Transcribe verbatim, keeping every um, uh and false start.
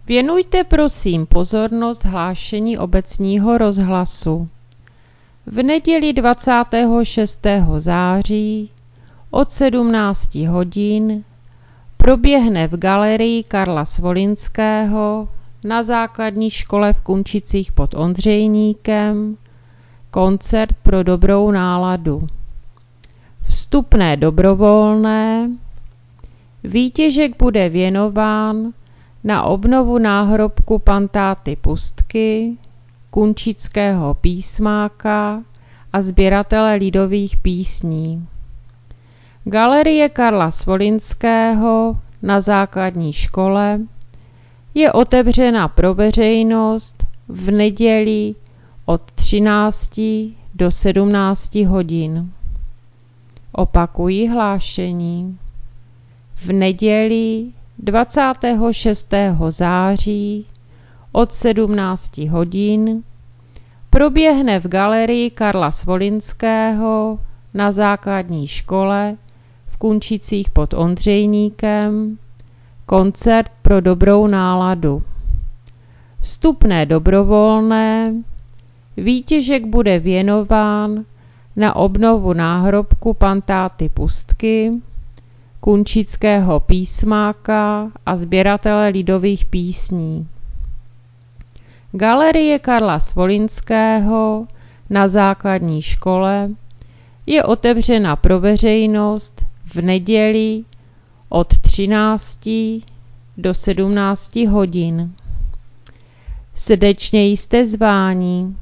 Věnujte prosím pozornost hlášení obecního rozhlasu. V neděli dvacátého šestého září od sedmnácti hodin proběhne v galerii Karla Svolinského na základní škole v Kunčicích pod Ondřejníkem koncert pro dobrou náladu. Vstupné dobrovolné. Výtěžek bude věnován na obnovu náhrobku Pantáty Pustky, kunčického písmáka a sběratele lidových písní. Galerie Karla Svolinského na základní škole je otevřena pro veřejnost v neděli od třinácti do sedmnácti hodin. Opakuji hlášení. V neděli dvacátého šestého září od sedmnácti hodin proběhne v galerii Karla Svolinského na základní škole v Kunčicích pod Ondřejníkem koncert pro dobrou náladu. Vstupné dobrovolné. Výtěžek bude věnován na obnovu náhrobku Pantáty Pustky, kunčického písmáka a sběratele lidových písní. Galerie Karla Svolinského na základní škole je otevřena pro veřejnost v neděli od třinácti do sedmnácti hodin. Srdečně jste zváni.